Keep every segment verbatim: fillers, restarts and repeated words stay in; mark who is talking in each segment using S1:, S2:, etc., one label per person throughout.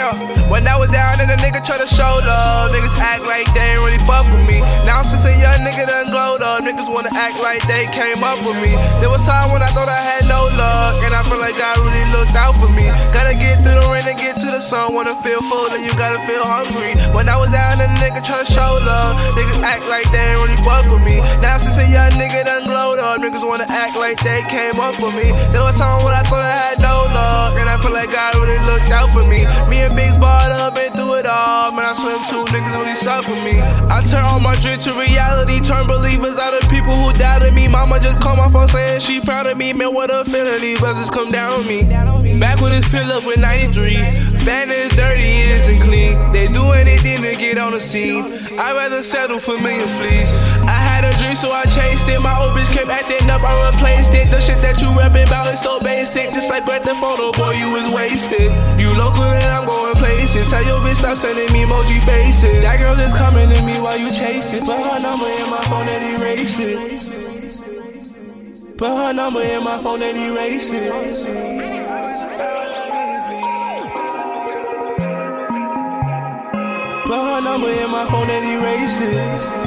S1: Yeah, when I was down and the nigga try to show love, niggas act like they ain't really fuck with me. Now since a young nigga done glowed up, niggas wanna act like they came up with me. There was time when I thought I had no luck, and I feel like God really looked out for me. Gotta get through the rain and get to the sun. Wanna feel full and you gotta feel hungry. When I was down and the nigga try to show love, niggas act like they ain't really fuck with me. Now since a young nigga done glowed up, niggas wanna act like they came up with me. There was time when I thought I had no luck, and I feel like God really looked out for me. Me and Biggs bought up and through it all, man, I swim two niggas really suck with me. I turn all my dreams to reality, turn believers out of people who doubted me. Mama just called my phone saying she proud of me, man, what a feeling, these buzzers come down on me. Back when it's filled up with ninety-three, bad is dirty, it isn't clean. They do anything to get on the scene. I'd rather settle for millions, please. I had a dream, so I chased it. My old bitch kept acting up, I replaced it. The shit that you rapping about is so basic, just like Grand Theft Auto, boy, you was wasted. You local and I'm going places. Tell your bitch stop sending me emoji faces. That girl is coming to me while you chase it. Put her number in my phone and erase it. Put her number in my phone and erase it. Put her number in my phone and erase it.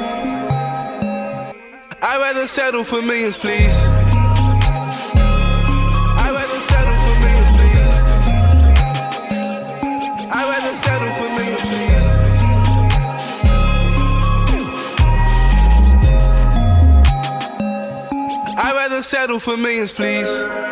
S1: I'd rather settle for millions, please. I'd rather settle for millions, please. I'd rather settle for millions, please. I'd rather settle for millions, please.